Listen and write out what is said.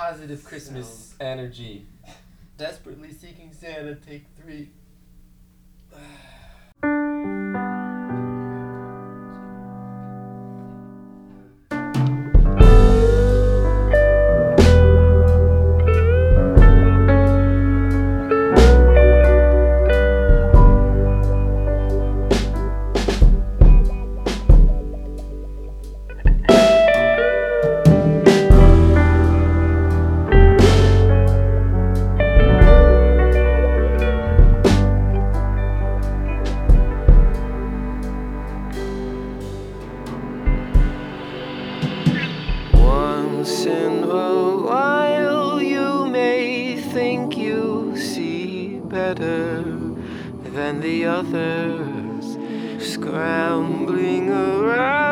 positive Christmas energy. Desperately seeking Santa, take 3. Once in a while you may think you see better than the others, scrambling around